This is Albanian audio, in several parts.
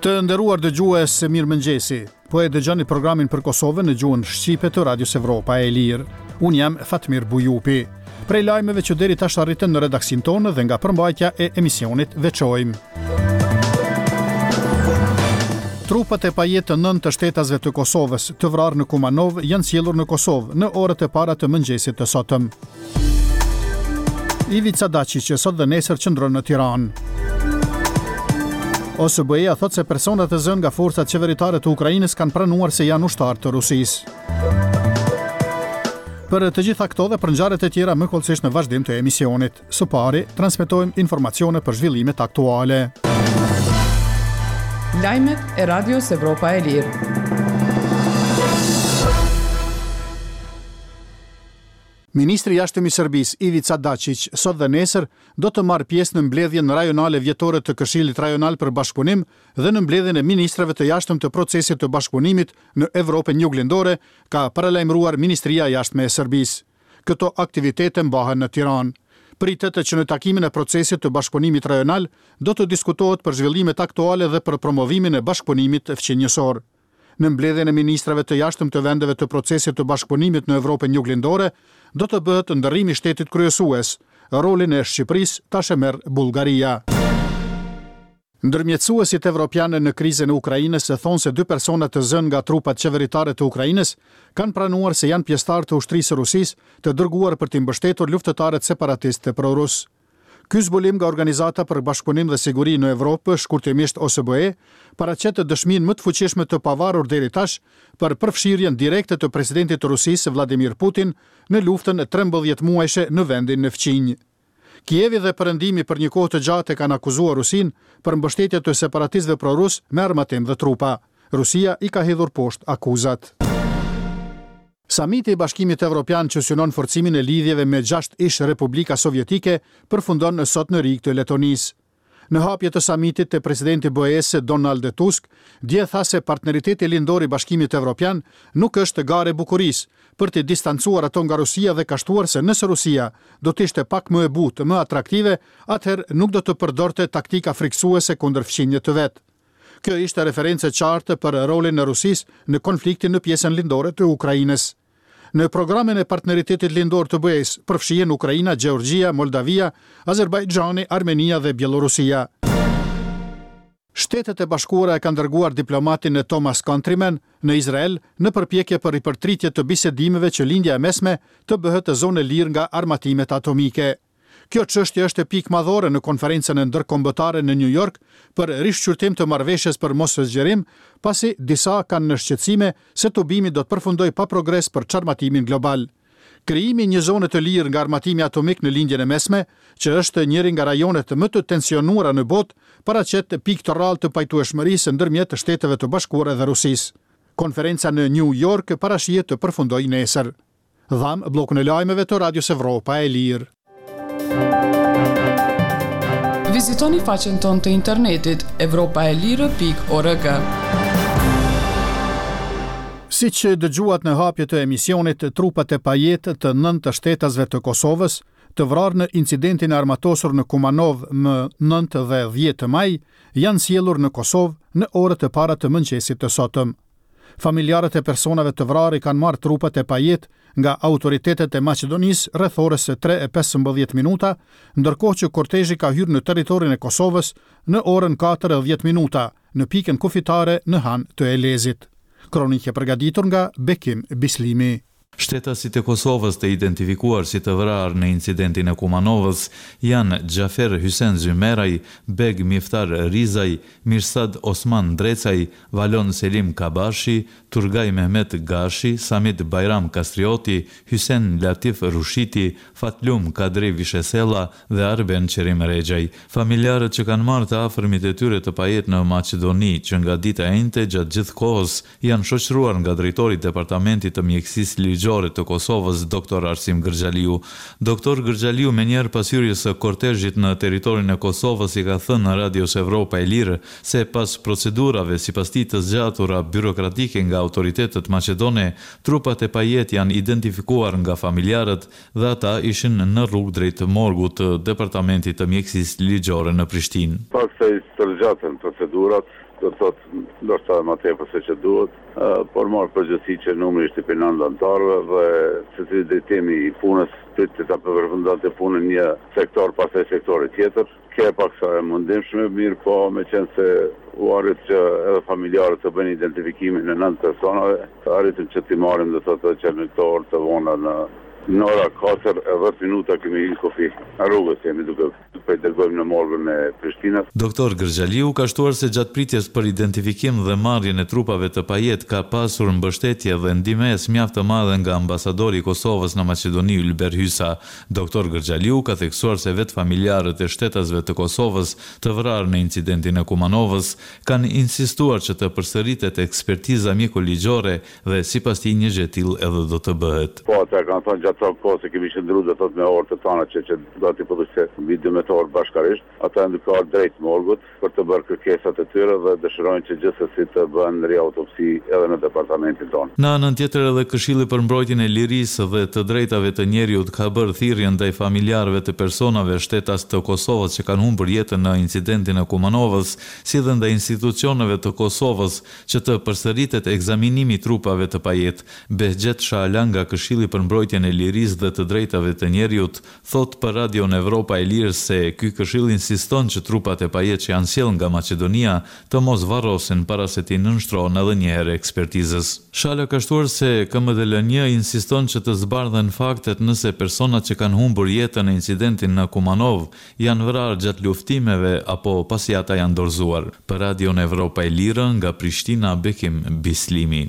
Të nderuar dëgjues, mirëmëngjesi. Po e dëgjoni programin për Kosovën në gjuhën shqipe të Radios Evropa e Lirë. Unë jam Fatmir Bujupi. Prej lajmeve që deri tash arritën në redaksin tonë dhe nga përmbajtja e emisionit veçojmë. Trupat e pajet të 9 të shtetasve të Kosovës të vrarë në Kumanov janë sjellur në Kosovë në orët e para të mëngjesit të sotëm. Ivica Dačić që sot dhe nesër qëndron në Tiranë. OSBE-ja thot se personat e zënë nga forcat qeveritare të Ukrainës kanë pranuar se janë ushtarë të Rusisë. Për të gjitha këto dhe për ngjarjet e tjera më kollësisht në vazhdim të emisionit. Së pari, transmetojmë informacione për zhvillimet aktuale. Lajmet e Radios Evropa e Lirë. Ministri i Jashtëm i Serbisë Ivica Dačić sot dhe nesër do të marrë pjesë në mbledhjen rajonale vjetore të Këshillit Rajonal për Bashkëpunim dhe në mbledhjen e ministrave të jashtëm të procesit të bashkëpunimit në Evropën Juglindore, ka paralajmëruar Ministria e Jashtme e Serbisë. Këto aktivitete mbahen në Tiranë. Pritet që në takimin e procesit të bashkëpunimit rajonal do të diskutohet për zhvillimet aktuale dhe për promovimin e bashkëpunimit fqinjësor. Në mbledhjen e ministrave të jashtëm të vendeve të procesit të bashkëpunimit në Evropën Juglindore do të bëhet ndërrimi i shtetit kryesues. Rolin e Shqipërisë tash e merr Bullgaria. Ndërmjetësuesit evropianë në krizën e Ukrainës thonë se 2 persona të zënë nga trupat qeveritare të Ukrainës kanë pranuar se janë pjesëtarë të ushtrisë së Rusisë të dërguar për të mbështetur luftëtarët separatistë pro-rus. Ky zbulim nga Organizata për Bashkëpunim dhe Siguri në Evropë, shkurtimisht OSBE, paraqet dëshminë më të fuqishme të pavarur deri tash për përfshirjen direkte të presidentit të Rusisë Vladimir Putin në luftën e 13 muajshe në vendin në fqinj. Kievi dhe Perëndimi për një kohë të gjatë kanë akuzuar Rusinë për mbështetje të separatistëve pro-rus me armatim dhe trupa. Rusia i ka hedhur poshtë akuzat. Samiti i Bashkimit Evropian që synon forcimin e lidhjeve me 6 ish Republika Sovjetike përfundon sot në Rikë të Letonisë. Në hapje të samitit të presidenti BE-s Donald Tusk, dje tha se partneriteti lindor i Bashkimit Evropian nuk është gare bukurisë për të distancuar ato nga Rusia dhe ka shtuar se nëse Rusia do të ishte pak më e butë, më atraktive, atëherë nuk do të përdorte taktika friksuese kundër fqinjve të vet. Kjo ishte referencë qartë për rolin e Rusisë në konfliktin në pjesën lindore të Ukrainës. Në programin e partneritetit lindor të BE-s përfshihen Ukraina, Gjeorgjia, Moldavia, Azerbajxhani, Armenia dhe Bielorusia. Shtetet e Bashkuara e kanë dërguar diplomatin e Thomas Countryman në Izrael në përpjekje për ripërtritje të bisedimeve që lindja e mesme të bëhet zonë e lirë nga armatimet atomike. Kjo çështje është pikë madhore në konferencën e ndërkombëtare në New York për rishqyrtim të marrëveshjes për moszgjerim, pasi disa kanë në shqetësime se tubimi do të përfundojë pa progres për çarmatimin global. Krijimi i një zone të lirë nga armatimi atomik në lindjen e mesme, që është njëri nga rajonet më të tensionuara në botë, paraqet pikë të rrallë të pajtueshmërisë ndërmjet Shteteve të Bashkuara dhe Rusisë. Konferenca në New York parashihet të përfundojë nesër. Dham bllokun e lajmeve të Radios Evropa e Lirë. Vizitoni faqen tonë të internetit evropaelire.org. Siç dëgjuat në hapje të emisionit, trupat e pajet të 9 të shtetasve të Kosovës, të vrarë në incidentin e armatosur në Kumanov më 9 dhe 10 maj, janë sjellur në Kosovë në orët e para të mëngjesit të sotëm. Familjarët e personave të vrarë kanë marrë trupat e pajet nga autoritetet e Maqedonisë rreth orës 3:15 minuta, ndërkohë që kortezhi ka hyrë në territorin e Kosovës në orën 4:10 minuta, në pikën kufitare në Han të Elezit. Kronikë e përgatitur nga Bekim Bislimi. Shtetasit e Kosovës të identifikuar si të vrarë në incidentin e Kumanovës janë Xhafer Hysen Zymeraj, Beg Miftar Rizaj, Mirsad Osman Drecaj, Valon Selim Kabashi, Turgaj Mehmet Gashi, Samit Bajram Kastrioti, Hysen Latif Rushiti, Fatlum Kadri Vishesela dhe Arben Qerim Regjaj. Familjarët që kanë marrë të afërmit e tyre të pajet në Maqedoni, që nga dita e njëjtë gjatë gjithë kohës janë shoqëruar nga drejtori i Departamentit të Mjekësisë Ligjore të Kosovës, Dr. Arsim Gërxhaliu. Dr. Gërxhaliu, me njerë pas hyrjes së kortezhit në territorin e Kosovës, i ka thënë në Radios Evropa e Lirë se pas procedurave sipas tij të zgjatura birokratike nga autoritetet maqedone, trupat e pajet janë identifikuar nga familjarët dhe ata ishin në rrugë drejt morgut të Departamentit të Mjekësisë Ligjore në Prishtinë. Pas se i zgjatën procedurat, do të thotë ndoshta më tepër se që duhet, por marr përgjegjësi që numri ishte për 9 anëtarëve dhe secili drejtimi i punës pritet ta përfundonte punën një sektor pastaj sektori tjetër. Ke paksa e mundimshme, mirë po me qenë se u arrit që edhe familjarët të bëjnë identifikimin e 9 personave, të arritëm që t'i marrim dhe të qenëtor të vona në ora 4:10 minuta kemi hyrë kofi. Në rrugës jemi duke i dërgojmë në morgun e Prishtinës. Doktor Gërgjaliu ka shtuar se gjatë pritjes për identifikim dhe marrjen e trupave të Pajet ka pasur mbështetje dhe ndihmës mjaft të madhe nga ambasadori i Kosovës në Maqedoni Ylber Hysa. Doktor Gërgjaliu ka theksuar se vetë familjarët e shtetasve të Kosovës të vrarë në incidentin e Kumanovës kanë insistuar që të përsëritet ekspertiza mjekoligjore dhe sipas tij një gjë e tillë edhe do të bëhet. Po, ata kanë thënë gjatë kohë se kemi qëndruar do thotë me orë të tona që do t'i përdisë mbi 12 orë bashkarisht. Ata ndërkohë drejt morgut për të bërë kërkesat e tyre dhe dëshirojnë që gjithsesi të bëhen riautopsi edhe në departamentin tonë. Në anën tjetër edhe Këshilli për mbrojtjen e lirisë dhe të drejtave të njerëzit ka bërë thirrje ndaj familjarëve të personave shtetas të Kosovës që kanë humbur jetën në incidentin e Kumanovës, si dhe ndaj institucioneve të Kosovës që të përsëritet ekzaminimi i trupave të Pajet. Behgjet Shaala nga Këshilli për mbrojtjen e lirisë dhe të drejtave të njerëzit thot për Radion Evropa e Lirë se ky këshill insiston që trupat e Pajet që janë sjellë nga Maqedonia të mos varrosen para se t'i nënshtrohen edhe një herë ekspertizës. Shaala ka shtuar se KMDL-një insiston që të zbardhen faktet nëse personat që kanë humbur jetën në incidentin në Kumanov janë vrarë gjatë luftimeve apo pasi ata janë dorëzuar. Për Radion Evropa e Lirë nga Prishtina, Bekim Bislimi.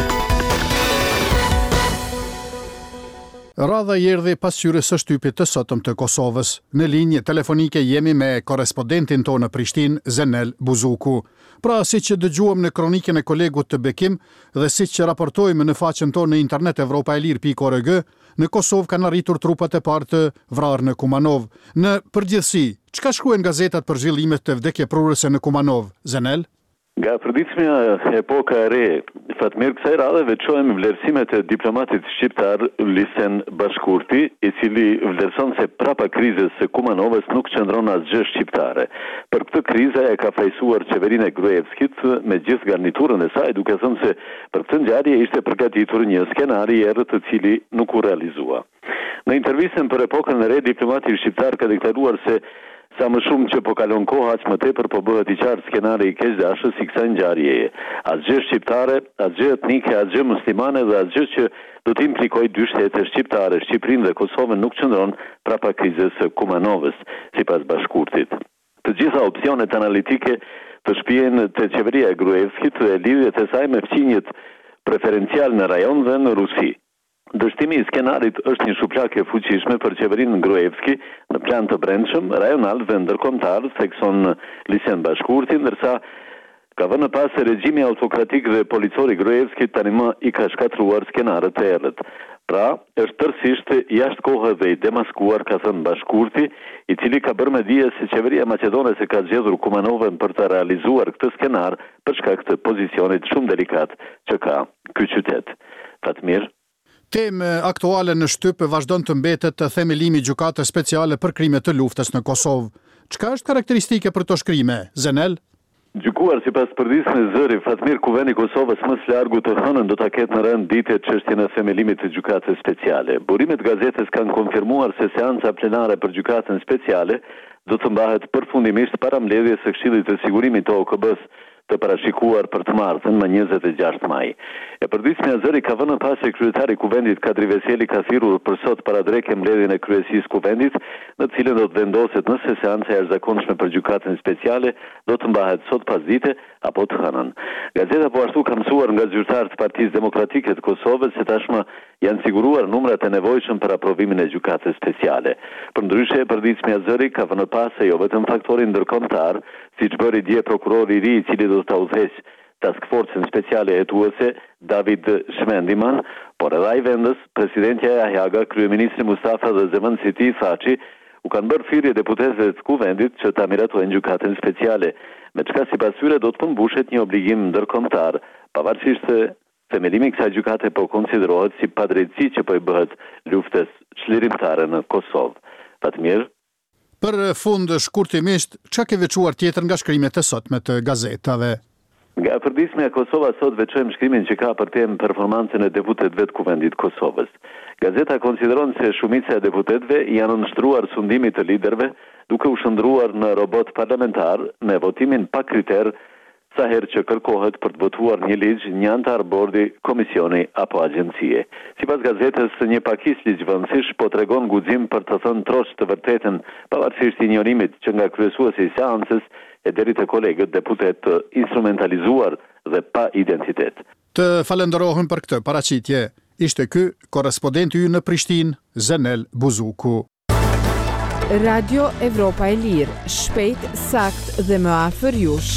Radha i erdhi pasqyrës së shtypit të sotëm të Kosovës. Në linjë telefonike jemi me korespondentin tonë në Prishtinë, Zenel Buzuku. Pra, siç dëgjuam në kronikën e kolegut të Bekim dhe siç raportojmë në faqen tonë në internet evropaelir.org, në Kosovë kanë arritur trupat e parë të vrarë në Kumanov. Në përgjithësi, çka shkruajnë gazetat për zhvillimet të vdekjeprurëse në Kumanov, Zenel? Nga përditshmja epoka e re, Fatmir, kësaj radhe veçojmë vlerësimet e diplomatit shqiptar Lisen Bashkurti, i cili vlerëson se prapa krizës së Kumanovës nuk qëndron asgjë shqiptare. Për këtë krizë e ka fajsuar qeverinë e Gruevskit me gjithë garniturën e saj, duke thënë se për këtë ngjarje ishte përgatitur një skenar i errët të cili nuk u realizua. Në intervistën për epokën e re, diplomati shqiptar ka deklaruar se sa më shumë që po kalon koha, aq më tepër po bëhet i qartë skenari i keqdashës i kësaj ngjarjeje. Asgjë shqiptare, asgjë etnike, asgjë muslimane dhe asgjë që do të implikojë dy shtete shqiptare, Shqipërinë dhe Kosovën, nuk qëndron prapa krizës së Kumanovës, sipas Bashkurtit. Të gjitha opsionet analitike të shpihen te qeveria e Gruevskit dhe lidhjet e saj me fqinjet preferencial në rajon dhe në Rusi. Dështimi i skenarit është një shuplak e fuqishme për qeverinë Gruevski në plan të brendshëm, rajonal dhe ndërkombëtar, thekson Lisen Bashkurti, ndërsa ka vënë pas se regjimi autokratik dhe policori Gruevski tani më i ka shkatruar skenarët e errët. Pra, është tërësisht jashtë kohë dhe i demaskuar, ka thënë Bashkurti, i cili ka bërë me dije se qeveria maqedonese ka zgjedhur Kumanovën për të realizuar këtë skenar për shkak të pozicionit shumë delikat që ka ky qytet. Fatmir. Temë aktuale në shtyp vazhdon të mbetet themelimi i gjykatës speciale për krime të luftës në Kosovë. Çka është karakteristike për këto shkrime, Zenel? Gjykuar sipas përdisjes së zëri, Fatmir, Kuveni i Kosovës më së largu të hënën do ta ketë në rënd ditët çështjen e themelimit të gjykatës speciale. Burimet gazetës kanë konfirmuar se seanca plenare për gjykatën speciale do të mbahet përfundimisht para mbledhjes së Këshillit të Sigurimit të OKB-s të parashikuar për të martën më 26 maj. E përdismja zëri ka vënë pas se kryetari i Kuvendit Kadri Veseli ka thirrur për sot paradreke mbledhjen e kryesisë Kuvendit, në të cilën do të vendoset nëse seanca e jashtëzakonshme për gjykatën speciale do të mbahet sot pasdite apo të hënën. Gazeta po ashtu ka mësuar nga zyrtarët të Partisë Demokratike të Kosovës se tashmë janë siguruar numrat e nevojshëm për aprovimin e gjykatës speciale. Përndryshe, e përditshmja zëri ka vënë pas se jo vetëm faktorin ndërkombëtar, siç bëri dje prokurori i ri i cili do ta udhëheqë task forcën speciale hetuese David Shmendiman, por edhe ai vendës, presidentja Yahya Aga, kryeministri Mustafa dhe zëvendësi i tij Thaçi u kanë bërë thirrje deputetëve të Kuvendit që ta miratojnë gjykatën speciale, me çka sipas tyre do të përmbushet një obligim ndërkombëtar, pavarësisht se themelimi i kësaj gjykate po konsiderohet si padrejtësi që po i bëhet luftës çlirimtare në Kosovë. Fatmir. Për fund shkurtimisht, çka ke veçuar tjetër nga shkrimet e sotme të gazetave? Nga përdismja Kosova sot veçojmë shkrimin që ka për temë performancën e deputetëve të Kuvendit Kosovës. Gazeta konsideron se shumica e deputetëve janë nënshtruar sundimit të liderëve duke u shndruar në robot parlamentar me votimin pa kriter sa herë që kërkohet për të votuar një ligj një antar bordi, komisioni apo agjencie. Sipas gazetës, një pakisë ligjvënësish po tregon guxim për të thënë trosh të vërtetën pavarësisht injorimit që nga kryesuesi i seancës e deri te kolegët deputet të instrumentalizuar dhe pa identitet. Të falenderohem për këtë paraqitje. Ishte ky korrespondenti ynë në Prishtinë, Zenel Buzuku. Radio Evropa e Lirë, shpejt, sakt dhe më afër jush.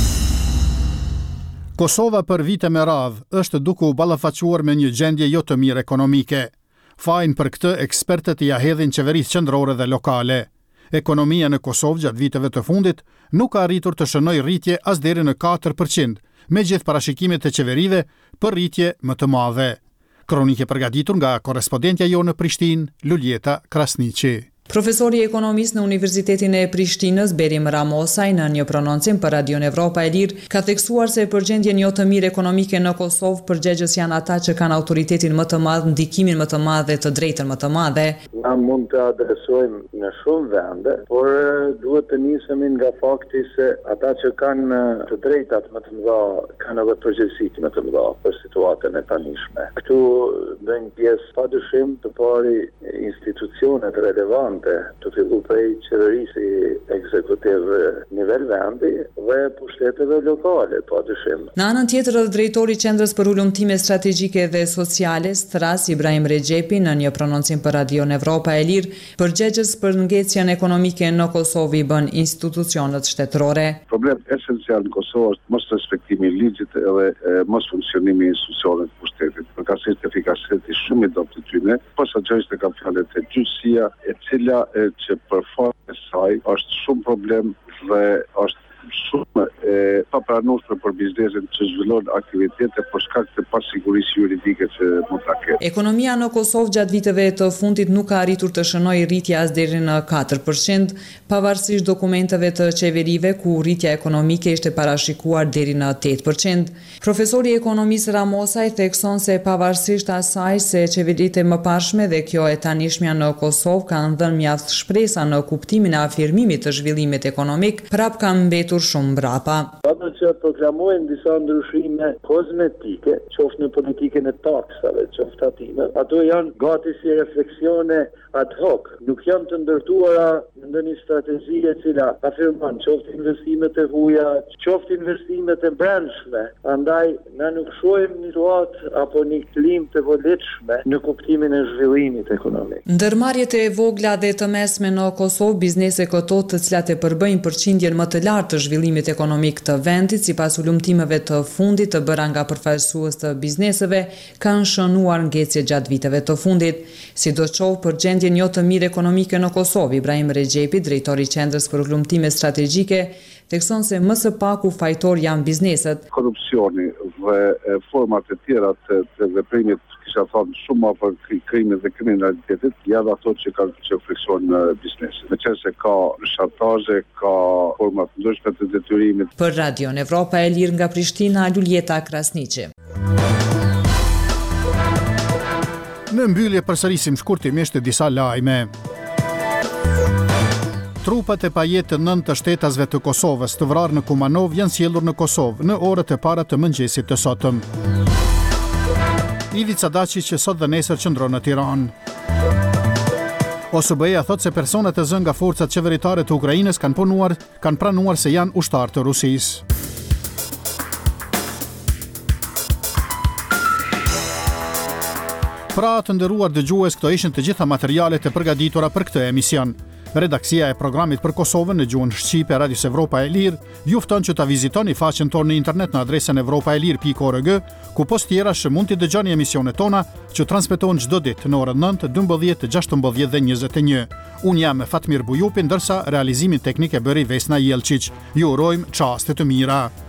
Kosova për vite me radhë është duke u ballafaquar me një gjendje jo të mirë ekonomike. Fajin për këtë ekspertët ja hedhin qeverisë qendrore dhe lokale. Ekonomia në Kosovë gjatë viteve të fundit nuk ka arritur të shënojë rritje as deri në 4%, me gjithë parashikimet e qeverive për rritje më të madhe. Kronike përgatitur nga korrespondentja jo në Prishtinë, Luljeta Krasniqi. Profesori ekonomist në Universitetin e Prishtinës, Berim Ramosaj, në një prononcim për Radion Evropa e Lirë, ka theksuar se përgjendjen jo të mirë ekonomike në Kosovë përgjegjës janë ata që kanë autoritetin më të madh, ndikimin më të madh dhe të drejtën më të madhe. Na mund të adresojmë në shumë vende, por duhet të nisemi nga fakti se ata që kanë të drejtat më të mëdha kanë edhe përgjegjësitë më të mëdha për situatën e tanishme. Këtu bëjnë pjesë padyshim të pari institucionet relevante të fillu prej qeverisë ekzekutiv nivel vendi dhe pushteteve lokale, padyshim. Në anën tjetër, drejtori i Qendrës për Ulëmtime Strategjike dhe Sociale, Stras Ibrahim Rexhepi, në një prononcim për Radion Evropa e Lirë, përgjegjës për ngecjen ekonomike në Kosovë i bën institucionet shtetërore. Problem esencial në Kosovë është mos respektimi i ligjit edhe mos funksionimi i institucioneve të pushtetit. Përkatësisht efikasiteti shumë i dobët të tyre, posaçërisht e kam fjalën e gjyqësia, e cila që për fat e saj është shumë problem dhe është shumë papranueshme për biznesin që zhvillon aktivitete për shkak të pasigurisë juridike që mund ta ketë. Ekonomia në Kosovë gjatë viteve të fundit nuk ka arritur të shënojë rritje as deri në 4%, pavarësisht dokumenteve të qeverive ku rritja ekonomike ishte parashikuar deri në 8%. Profesori ekonomist Ramosaj thekson se pavarësisht asaj se qeveritë e mëparshme dhe kjo e tanishmja në Kosovë kanë dhënë mjaft shpresa në kuptimin e afirmimit të zhvillimit ekonomik, prap kanë mbetur shumë mbrapa. Ato që proklamojnë disa ndryshime kozmetike, qoftë në politikën e taksave, qoftë tatime, ato janë gati si refleksione ad hoc, nuk janë të ndërtuara në ndonjë strategji e cila afirmon qoftë investimet e huaja, qoftë investimet e brendshme. Andaj na nuk shohim një situatë apo një klim të volitshme në kuptimin e zhvillimit ekonomik. Ndërmarrjet e vogla dhe të mesme në Kosovë, biznese këto të cilat e përbëjnë përqindjen më të lartë të zhvillimit ekonomik të vendit, sipas ulëmtimeve të fundit të bëra nga përfaqësues të bizneseve, kanë shënuar ngecje gjatë viteve të fundit. Sidoqoftë, përgjendjen jo të mirë ekonomike në Kosovë, Ibrahim Rexhepi, drejtori i Qendrës për Ulëmtime Strategjike, thekson se më së paku fajtor janë bizneset. Korrupsioni dhe format e tjera të veprimit, kisha thënë shumë më për krimit dhe kriminalitetit, janë ato që frikson biznesin. Meqense ka shantazhe, ka forma të ndryshme të detyrimit. Për Radion Evropa e Lirë nga Prishtina, Luljeta Krasniqi. Në mbyllje përsërisim shkurtimisht disa lajme. Trupat e pajet të 9 të shtetasve të Kosovës të vrarë në Kumanov janë sjellur në Kosovë në orët e para të mëngjesit të sotëm. Ivica Daci që sot dhe nesër qëndron në Tiranë. OSBE-ja thot se personat e zënë nga forcat qeveritare të Ukrainës kanë pranuar se janë ushtarë të Rusisë. Pra të nderuar dëgjues, këto ishin të gjitha materialet e përgatitura për këtë emision. Redaksia e programit për Kosovën në gjuhën shqipe Radios Evropa e Lirë ju fton që ta vizitoni faqen tonë në internet në adresën evropaelir.org, ku post tjera mund t'i dëgjoni emisionet tona që transmetohen çdo ditë në orën 9, 12, 16 dhe 21. Unë jam Fatmir Bujupi, ndërsa realizimin teknik e bëri Vesna Jelčić. Ju urojmë çaste të mira.